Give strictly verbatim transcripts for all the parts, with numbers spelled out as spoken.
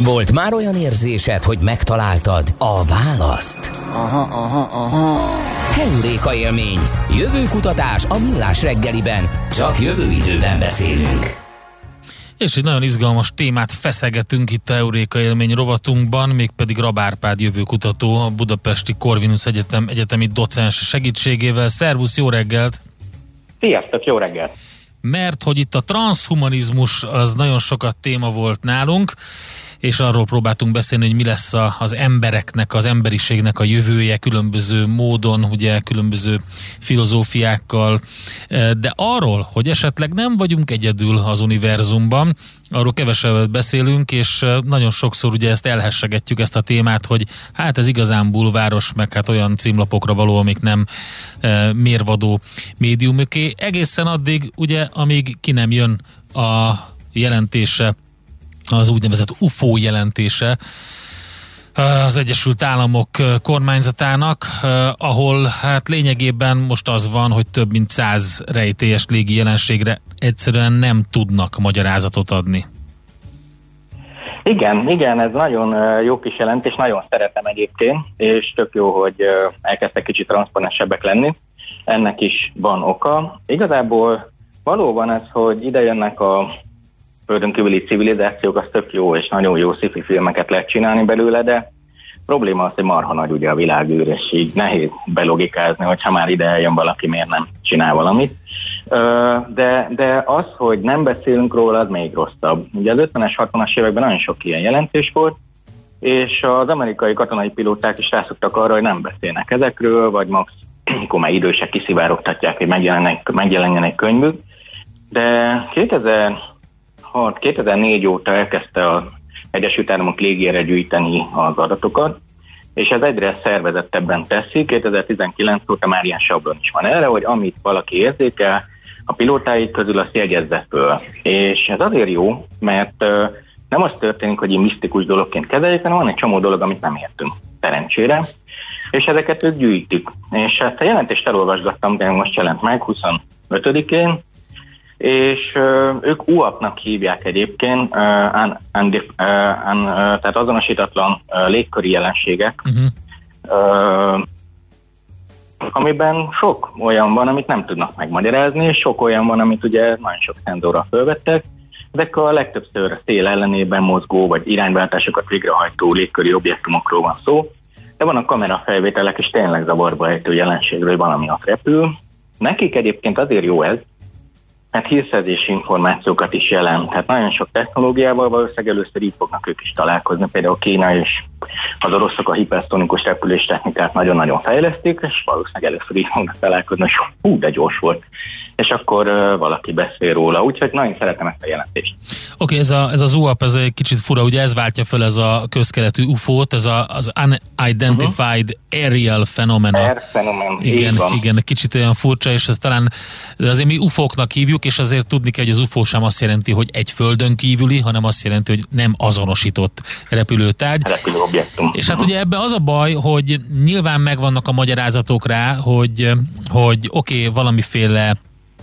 Volt már olyan érzésed, hogy megtaláltad a választ? Aha, aha, aha. Heuréka élmény. Jövőkutatás a Millás reggeliben. Csak jövő időben beszélünk. És egy nagyon izgalmas témát feszegetünk itt a Heuréka élmény rovatunkban, mégpedig Rab Árpád jövőkutató, a Budapesti Corvinus Egyetem egyetemi docens segítségével. Szervusz, jó reggelt! Sziasztok, jó reggelt! Mert hogy itt a transzhumanizmus az nagyon sokat téma volt nálunk, és arról próbáltunk beszélni, hogy mi lesz a, az embereknek, az emberiségnek a jövője különböző módon, ugye különböző filozófiákkal, de arról, hogy esetleg nem vagyunk egyedül az univerzumban, arról kevesebbet beszélünk, és nagyon sokszor ugye ezt elhessegetjük, ezt a témát, hogy hát ez igazán bulváros, meg hát olyan címlapokra való, amik nem e, mérvadó médiumoké. Egészen addig, ugye, amíg ki nem jön a jelentése, az úgynevezett u f o jelentése az Egyesült Államok kormányzatának, ahol hát lényegében most az van, hogy több mint száz rejtélyes légi jelenségre egyszerűen nem tudnak magyarázatot adni. Igen, igen, ez nagyon jó kis jelentés, nagyon szeretem egyébként, és tök jó, hogy elkezdtek kicsit transzparensebbek lenni. Ennek is van oka. Igazából valóban ez, hogy ide jönnek a földön kívüli civilizációk, az tök jó, és nagyon jó sci-fi filmeket lehet csinálni belőle, de probléma az, hogy marha nagy ugye a világűr, és így nehéz belogikázni, hogy ha már ide eljön valaki, miért nem csinál valamit. De, de az, hogy nem beszélünk róla, az még rosszabb. Ugye az ötvenes, hatvanas években nagyon sok ilyen jelentés volt, és az amerikai katonai pilóták is rászoktak arra, hogy nem beszélnek ezekről, vagy max, amikor már idősek kiszivárogtatják, hogy megjelenjen egy könyvük. De kétezer-négy óta elkezdte az Egyesült Államok légierre gyűjteni az adatokat, és ez egyre szervezettebben teszi. kétezer-tizenkilenc óta már ilyen sablon is van erre, hogy amit valaki érzékel, a pilótáik közül azt jegyezze föl. És ez azért jó, mert nem az történik, hogy egy misztikus dologként kezeljük, hanem van egy csomó dolog, amit nem értünk, szerencsére, és ezeket ők gyűjtik. És ezt a jelentést elolvasgattam, de most jelent meg huszonötödikén, és uh, ők u á pé-nak hívják egyébként, uh, un, un, uh, un, uh, tehát azonosítatlan uh, légköri jelenségek, uh-huh. uh, amiben sok olyan van, amit nem tudnak megmagyarázni, és sok olyan van, amit ugye nagyon sok szenzorral fölvettek. Ezek a legtöbbször szél ellenében mozgó, vagy irányváltásokat végrehajtó légköri objektumokról van szó, de vannak kamerafelvételek, és tényleg zavarba ejtő jelenségről, hogy valami ott repül. Nekik egyébként azért jó ez, mert hírszerzési információkat is jelent. Tehát nagyon sok technológiával valószínűleg először így fognak ők is találkozni. Például Kína és az oroszok a hiperszonikus repülés technikát nagyon-nagyon fejlesztik, és valószínűleg először így fognak találkozni, és hú, de gyors volt. És akkor uh, valaki beszél róla. Úgyhogy nagyon szeretem ezt a jelentést. Oké, okay, ez, a, ez az u á pé, ez egy kicsit fura, ugye ez váltja fel ez a közkeletű u f ó-t, ez a, az Unidentified uh-huh. Aerial Phenomena. Air Phenomenon, igen, igen, kicsit olyan furcsa, és ez talán, de azért mi u f ó-knak hívjuk, és azért tudni kell, hogy az u f ó sem azt jelenti, hogy egy földön kívüli, hanem azt jelenti, hogy nem azonosított repülőtárgy. Repülő objektum. És hát ugye ebbe az a baj, hogy nyilván megvannak a magyarázatok rá, hogy, hogy oké, okay, valamiféle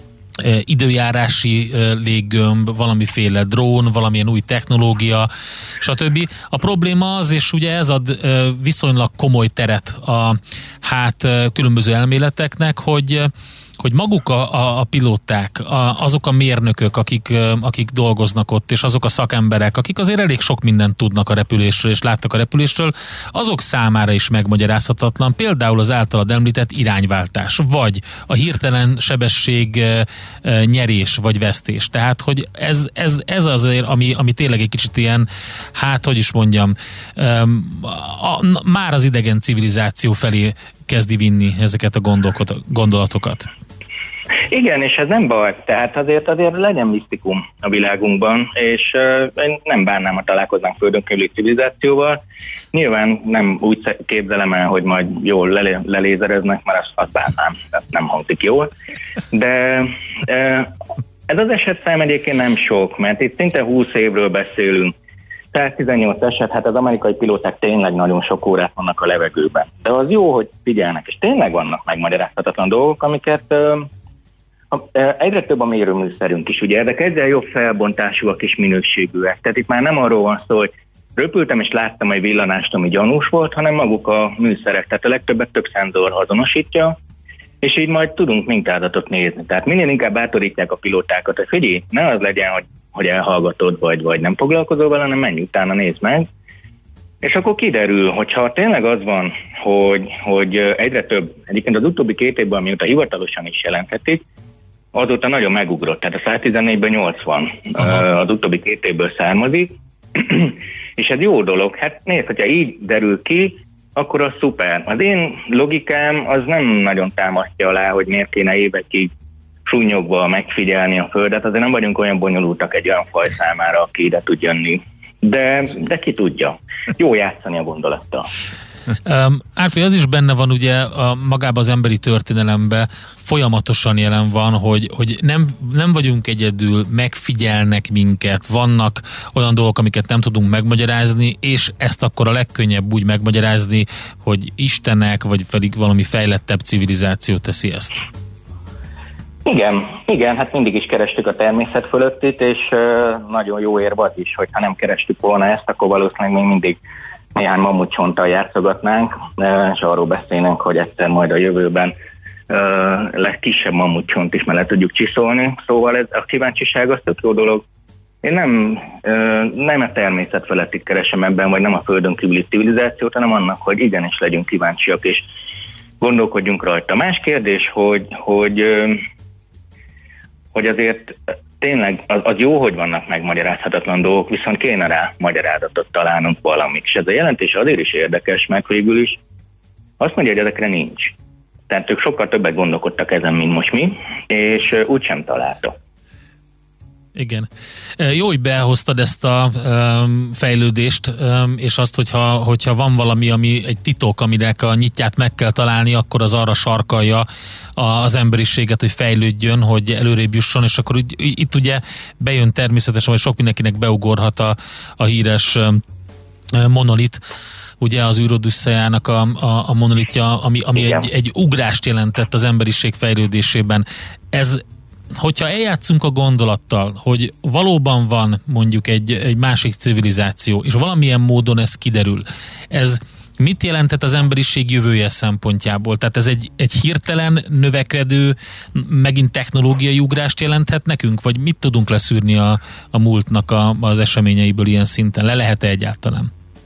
időjárási léggömb, valamiféle drón, valamilyen új technológia, stb. A probléma az, és ugye ez ad viszonylag komoly teret a hát különböző elméleteknek, hogy hogy maguk a, a, a pilóták, a, azok a mérnökök, akik, akik dolgoznak ott, és azok a szakemberek, akik azért elég sok mindent tudnak a repülésről, és láttak a repülésről, azok számára is megmagyarázhatatlan, például az általad említett irányváltás, vagy a hirtelen sebesség e, e, nyerés, vagy vesztés. Tehát, hogy ez, ez, ez azért, ami, ami tényleg egy kicsit ilyen, hát, hogy is mondjam, e, a, a, már az idegen civilizáció felé kezdi vinni ezeket a gondolatokat. Igen, és ez nem baj, tehát azért azért legyen misztikum a világunkban, és uh, én nem bánnám, ha találkoznánk földön kívüli civilizációval. Nyilván nem úgy képzelem el, hogy majd jól lelé, lelézereznek, mert azt, azt bánnám, tehát nem hangzik jól. De uh, ez az esetszám egyébként nem sok, mert itt szinte húsz évről beszélünk. száztizennyolc eset, hát az amerikai pilóták tényleg nagyon sok órát vannak a levegőben. De az jó, hogy figyelnek, és tényleg vannak megmagyarázhatatlan dolgok, amiket uh, egyre több a mérőműszerünk is, ugye ezek egyre jobb felbontásúak és minőségűek. Tehát itt már nem arról van szó, hogy röpültem, és láttam egy villanást, ami gyanús volt, hanem maguk a műszerek, tehát a legtöbbet több szenzor azonosítja, és így majd tudunk mintázatot nézni. Tehát minél inkább bátorítják a pilótákat, hogy figyelj, ne az legyen, hogy, hogy elhallgatod, vagy, vagy nem foglalkozol vele, hanem menj utána, nézd meg. És akkor kiderül, hogyha tényleg az van, hogy, hogy egyre több, egyébként az utóbbi két évben, mióta hivatalosan is jelenthetik, azóta nagyon megugrott, tehát a száztizennégyből nyolcvan Aha. az utóbbi két évből származik, és ez jó dolog. Hát nézd, hogyha így derül ki, akkor az szuper. Az én logikám az nem nagyon támasztja alá, hogy miért kéne évekig súnyogva megfigyelni a Földet, azért nem vagyunk olyan bonyolultak egy olyan faj számára, aki ide tud jönni. De, de ki tudja. Jó játszani a gondolattal. Um, Árpi, az is benne van ugye a, magában az emberi történelemben folyamatosan jelen van, hogy, hogy nem, nem vagyunk egyedül, megfigyelnek minket, vannak olyan dolgok, amiket nem tudunk megmagyarázni, és ezt akkor a legkönnyebb úgy megmagyarázni, hogy Istenek, vagy pedig valami fejlettebb civilizáció teszi ezt. Igen, igen, hát mindig is kerestük a természet fölöttit, és uh, nagyon jó érv az is, hogy ha nem kerestük volna ezt, akkor valószínűleg még mindig néhány mamutcsonttal játszogatnánk, uh, és arról beszélnénk, hogy egyszer majd a jövőben uh, legkisebb mamutcsont is mellett tudjuk csiszolni. Szóval ez, a kíváncsiság az tök jó dolog. Én nem, uh, nem a természet felettit keresem ebben, vagy nem a földön kívüli civilizációt, hanem annak, hogy igenis legyünk kíváncsiak, és gondolkodjunk rajta. Más kérdés, hogy, hogy uh, hogy azért tényleg az, az jó, hogy vannak megmagyarázhatatlan dolgok, viszont kéne rá magyarázatot találnunk valamit. És ez a jelentés azért is érdekes, meg végül is azt mondja, hogy ezekre nincs. Tehát ők sokkal többet gondolkodtak ezen, mint most mi, és úgysem találta. Igen. Jó, hogy behoztad ezt a um, fejlődést, um, és azt, hogyha, hogyha van valami, ami egy titok, aminek a nyitját meg kell találni, akkor az arra sarkalja az emberiséget, hogy fejlődjön, hogy előrébb jusson, és akkor itt, itt ugye bejön természetesen, hogy sok mindenkinek beugorhat a, a híres um, monolit, ugye az űrodüsszejának a, a, a monolitja, ami, ami egy, egy ugrást jelentett az emberiség fejlődésében. Ez hogyha eljátszunk a gondolattal, hogy valóban van mondjuk egy, egy másik civilizáció, és valamilyen módon ez kiderül, ez mit jelentett az emberiség jövője szempontjából? Tehát ez egy, egy hirtelen növekedő, megint technológiai ugrást jelenthet nekünk? Vagy mit tudunk leszűrni a, a múltnak a, az eseményeiből ilyen szinten? Le lehet-e egyáltalán?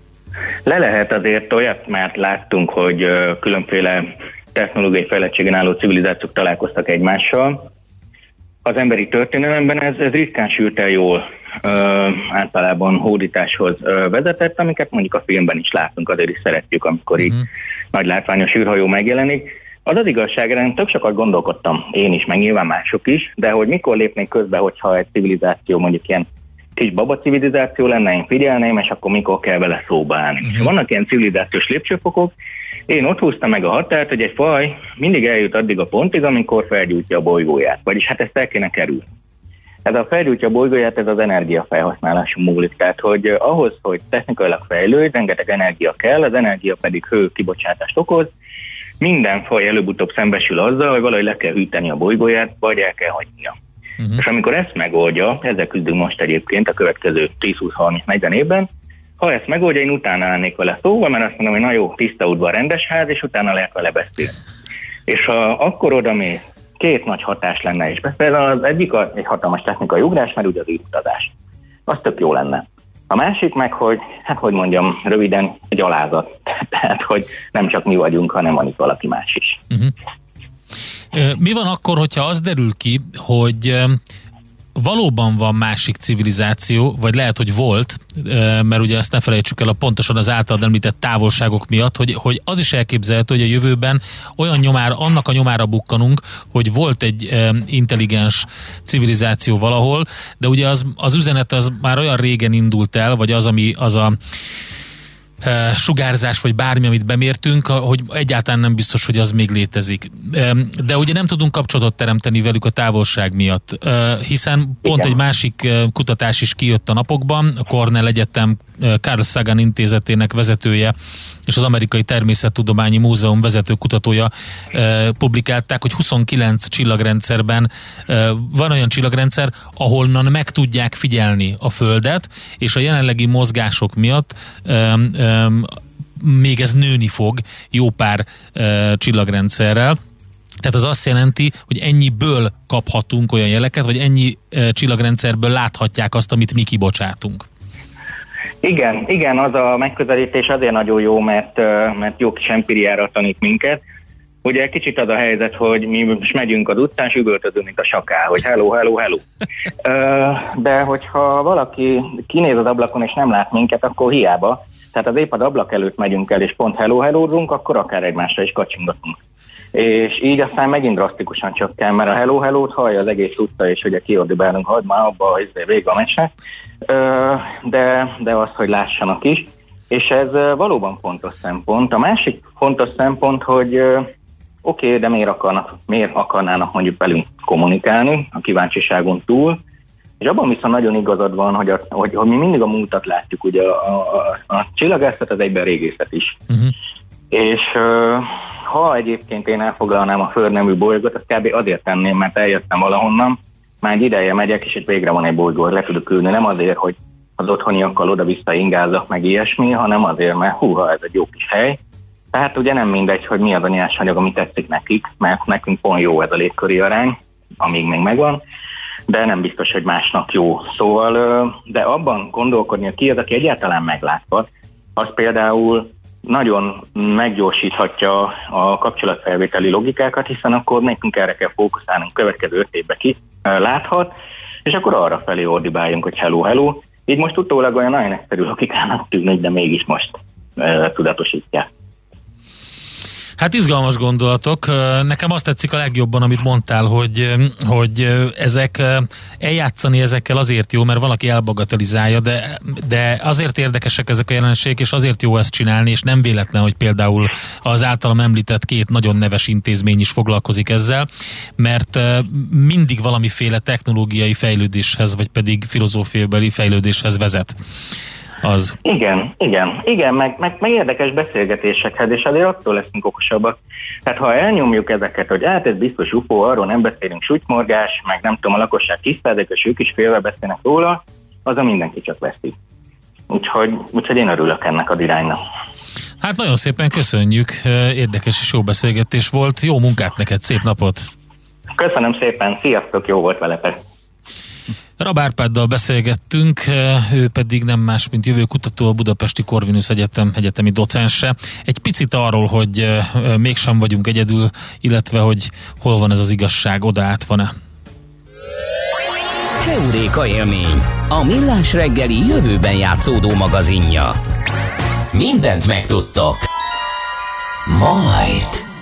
Le lehet, azért olyat már láttunk, hogy különféle technológiai fejlettségen álló civilizációk találkoztak egymással. Az emberi történelemben ez, ez ritkán sült el jól, ö, általában hódításhoz ö, vezetett, amiket mondjuk a filmben is látunk, azért is szeretjük, amikor így uh-huh. nagy látványos űrhajó megjelenik. Az az igazság, én tök sokat gondolkodtam, én is, meg nyilván mások is, de hogy mikor lépnék közbe, hogyha egy civilizáció mondjuk ilyen kis baba civilizáció lenne, én figyelném, és akkor mikor kell vele szóba állni. Uh-huh. Vannak ilyen civilizációs lépcsőfokok, én ott húztam meg a határt, hogy egy faj mindig eljut addig a pontig, amikor felgyújtja a bolygóját. Vagyis hát ezt el kéne kerülni. Ez a felgyújtja a bolygóját, ez az energiafelhasználású múlik. Tehát, hogy ahhoz, hogy technikailag fejlődj, rengeteg energia kell, az energia pedig hő kibocsátást okoz. Minden faj előbb-utóbb szembesül azzal, hogy valahogy le kell hűteni a bolygóját, vagy el kell hagynia. Uh-huh. És amikor ezt megoldja, ezzel küzdünk most egyébként a következő tíz-húsz-harminc-negyven évben, ha ezt megoldja, én utána állnék vele szóval, mert azt mondom, hogy na jó, tiszta udvar, rendes ház, és utána lehet vele beszélni. És ha akkor oda még két nagy hatás lenne is. Például az egyik a, egy hatalmas technikai ugrás, mert ugye az űrutazás. Az tök jó lenne. A másik meg, hogy, hát hogy mondjam, röviden egy alázat. Tehát, hogy nem csak mi vagyunk, hanem van itt valaki más is. Uh-huh. Mi van akkor, hogyha az derül ki, hogy valóban van másik civilizáció, vagy lehet, hogy volt, mert ugye ezt ne felejtsük el a pontosan az általad említett távolságok miatt, hogy, hogy az is elképzelhető, hogy a jövőben olyan nyomára, annak a nyomára bukkanunk, hogy volt egy intelligens civilizáció valahol, de ugye az, az üzenet az már olyan régen indult el, vagy az, ami az a sugárzás, vagy bármi, amit bemértünk, hogy egyáltalán nem biztos, hogy az még létezik. De ugye nem tudunk kapcsolatot teremteni velük a távolság miatt, hiszen pont Igen. egy másik kutatás is kijött a napokban, a Cornell Egyetem Carl Sagan intézetének vezetője és az Amerikai Természettudományi Múzeum vezető kutatója publikálták, hogy huszonkilenc csillagrendszerben van olyan csillagrendszer, ahonnan meg tudják figyelni a Földet, és a jelenlegi mozgások miatt még ez nőni fog jó pár csillagrendszerrel. Tehát az azt jelenti, hogy ennyiből kaphatunk olyan jeleket, vagy ennyi csillagrendszerből láthatják azt, amit mi kibocsátunk. Igen, igen, az a megközelítés azért nagyon jó, mert, mert jó kis empiriára tanít minket. Ugye kicsit az a helyzet, hogy mi most megyünk az utcán, és üvöltözünk, mint a saká, hogy hello, hello, hello. De hogyha valaki kinéz az ablakon, és nem lát minket, akkor hiába. Tehát az épp az ablak előtt megyünk el, és pont hello, hello-runk, akkor akár egymásra is kacsingatunk. És így aztán megint drasztikusan csökken, mert a hello, hello-t hallja az egész utca, és ugye kiordibálunk, hagyd már abba, hogy vége a mese. De, de az, hogy lássanak is. És ez valóban fontos szempont. A másik fontos szempont, hogy oké, okay, de miért, akarnak, miért akarnának mondjuk velünk kommunikálni a kíváncsiságon túl, és abban viszont nagyon igazad van, hogy, a, hogy, hogy mi mindig a múltat látjuk, ugye a, a, a csillagászat az egyben régészet is. Uh-huh. És uh, ha egyébként én elfoglalnám a Föld nemű bolygót, azt kb. Azért tenném, mert eljöttem valahonnan, már egy ideje megyek, és itt végre van egy bolygó, le tudok ülni, nem azért, hogy az otthoniakkal oda-vissza ingázzak, meg ilyesmi, hanem azért, mert húha, ez egy jó kis hely. Tehát ugye nem mindegy, hogy mi az a nyersanyag, ami tetszik nekik, mert nekünk pont jó ez a légköri arány, amíg még megvan, de nem biztos, hogy másnak jó. Szóval, de abban gondolkodni, hogy ki az, aki egyáltalán megláthat, az például nagyon meggyorsíthatja a kapcsolatfelvételi logikákat, hiszen akkor nekünk erre kell fókuszálnunk, következő öt évben ki láthat, és akkor arra felé ordibáljunk, hogy hello, hello. Így most utólag olyan nagyon egyszerű logikának tűnik, de mégis most e, tudatosítják. Hát izgalmas gondolatok. Nekem azt tetszik a legjobban, amit mondtál, hogy, hogy ezek, eljátszani ezekkel azért jó, mert valaki elbagatelizálja, de, de azért érdekesek ezek a jelenségek, és azért jó ezt csinálni, és nem véletlen, hogy például az általam említett két nagyon neves intézmény is foglalkozik ezzel, mert mindig valamiféle technológiai fejlődéshez, vagy pedig filozófiabeli fejlődéshez vezet. Az. Igen, igen, igen, meg, meg, meg érdekes beszélgetésekhez, és azért attól leszünk okosabbak. Tehát ha elnyomjuk ezeket, hogy hát ez biztos ufó, arról nem beszélünk, sutymorgás, meg nem tudom, a lakosság tíz százalékos, ők is félve beszélnek róla, az a mindenki csak veszi. Úgyhogy, úgyhogy én örülök ennek az iránynak. Hát nagyon szépen köszönjük, érdekes és jó beszélgetés volt, jó munkát neked, szép napot! Köszönöm szépen, sziasztok, jó volt veletek! Rab Árpáddal beszélgettünk, ő pedig nem más, mint jövőkutató, a Budapesti Corvinus Egyetem egyetemi docense. Egy picit arról, hogy mégsem vagyunk egyedül, illetve hogy hol van ez az igazság, oda át van-e. Heuréka élmény, a Millás reggeli jövőben játszódó magazinja. Mindent megtudtok. Majd.